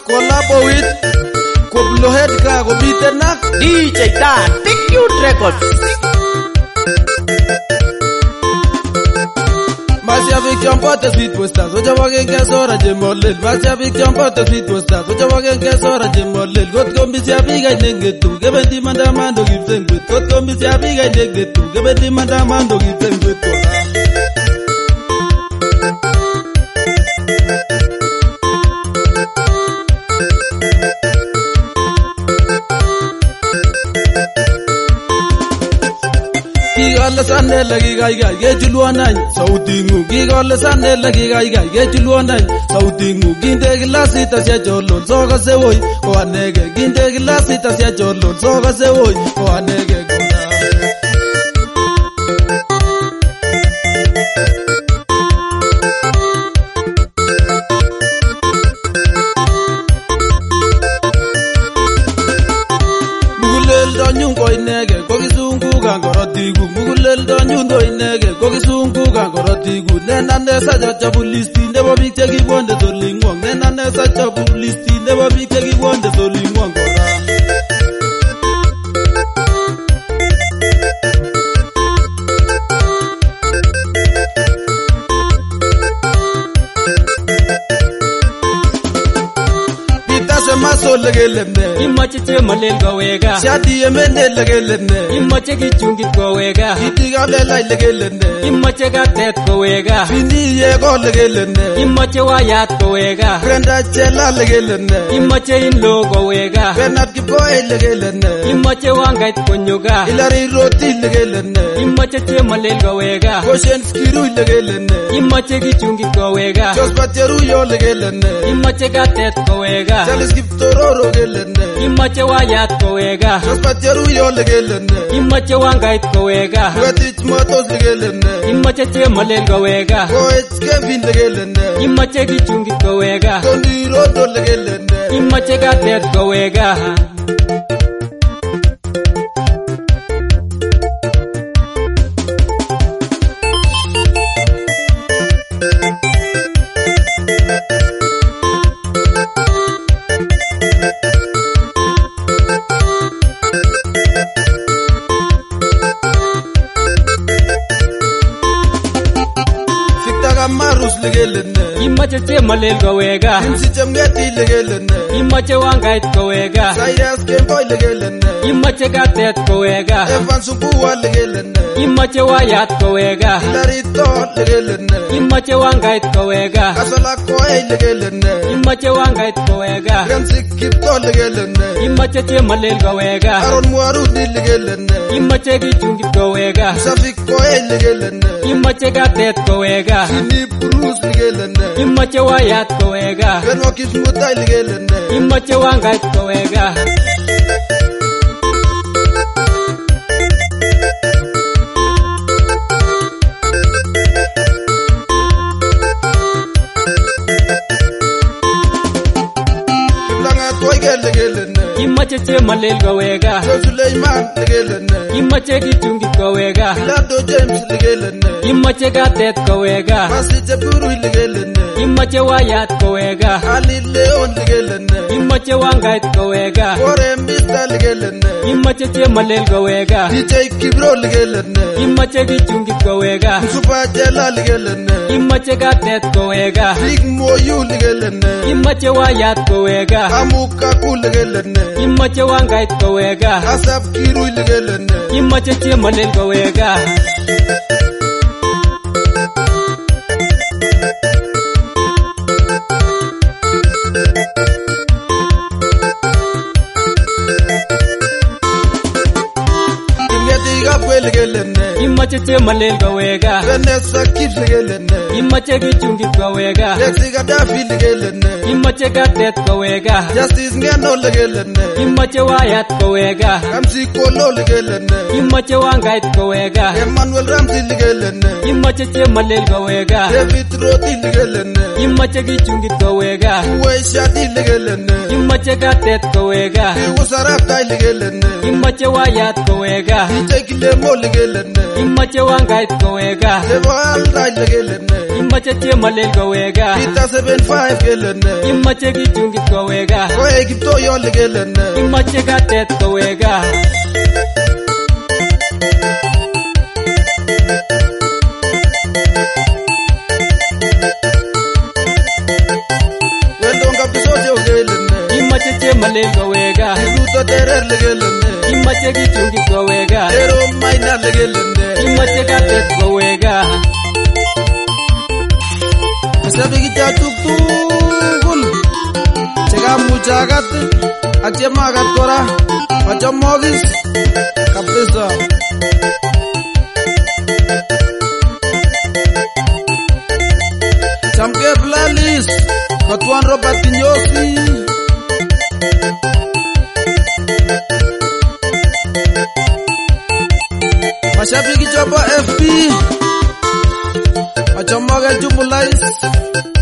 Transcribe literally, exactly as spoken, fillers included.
collabo with Koblohead ka komiten ak D J Dan Big Youth Records. Mashabik champote sweet posters ocha wagenge sora jemolel. Mashabik champote sweet posters ocha wagenge sora jemolel. Got kombi shabik ay nengetu kebendi mandamando gipsengwet. Got kombi shabik ay nengetu kebendi mandamando gipsengwet. Gigole sanne lagi gai gai ge chuluanai sauti ngu. Gigole sanne lagi gai gai ge chuluanai sauti ngu. Ginde glasita sia jolol soga se woi ko anege. Ginde glasita sia jolol soga se woi ko anege guna. Mugulel donyung ko inege ko kisungu kan korotigu. Mugulel donyung ko inege ko kisungu kan korotigu. Nena nesa jaja bulisti nebo bik chekibonde solingwong. Nena nesa jaja bulisti nebo bik chekibonde solingwong kora. Maso legelenne Imache che malel gawega Shadi yemene legelenne Imache gichungit gawega Itiga lelai legelenne Imache gatet gawega Fini yego legelenne Imache wayat gawega Brenda chela legelenne Imache inlo gawega Bernard kiboy legelenne Imache wangait konyoga Hilary roti legelenne Imache che malel gawega Goshen skiru legelenne Imache gichungit gawega Josephat Cheruyo legelenne Imache gatet gawega Charles Kiptororo legelenne Imache wayat gawega Josephat Cheruyo legelenne Imache wangait gawega Gatich motos legelenne Imache che malel gawega Koech Kevin legelenne Imache gichungit gawega Tondi Rodo legelenne Imache gatet gawega Marus legelenne Imache che malel gawega Imsi chemgeti legelenne Imache wangait gawega Cyrus Kemboy legelenne Imache gatet gawega Evan Subuwa legelenne Imache wayat gawega Hilary Todd legelenne Imache wangait gawega Kasola Koey legelenne Imache wangait gawega Ramsey Kipto legelenne Imache che malel gawega Aaron Mwarudi legelenne Imache gichungit gawega Safik Koey legelenne Imache gatet gawega Sini Bruce legelenne Imache wayat gawega Benwa Kismutai legelenne Imache wangait gawega Imache che malel gawega Suleiman legelenne Imache gichungit gawega Lado James legelenne Imache gatet gawega Masite Buru legelenne Imache wayat gawega Ali Leon legelenne Imache wangait gawega Kore Mbita legelenne Imache che malel gawega D J Kibro legelenne Imache gichungit gawega Super Jela legelenne Imache gatet gawega Big Moyu legelenne Imache wayat gawega Amuka Ku legelenne Imache wangait gawega Asap Kiru legelenne Imache che malel gawega Imache che malel gawega Vanessa Kips legelenne Imache gichungit gawega Lexi Gaddafi legelenne Imache gatet gawega Justice Ngeno legelenne Imache wayat gawega Kamsi Kolo legelenne Imache wangait gawega Emmanuel Ramsey legelenne Imache che malel gawega David Roti legelenne Imache gichungit gawega Uwe Shadi legelenne Imache gatet gawega Iwu Sarap Tai legelenne Imache wayat gawega D J Kilemo legelenne Imache Imache Wangait kowega. Chebo aldai legele ne. Imache Chemalel kowega. Peter seven five gele ne. Imache Kichungit kowega. Koe Kiptoyo legele ne. Imache Katet kowega. Wendon Kapisojo gele ne. Imache Chemalel kowega. Ruto Terer legele ne. Imache Kichungit kowega. Ero Maina legele ne. Imache Katet kowega. Mashabiki cha tugul chekamuchakat ak chemakat kora machomokis kabisa. Chamke Plalis Kotwan Robert Kinyosi mashabiki chapa F B machomoke Jumulais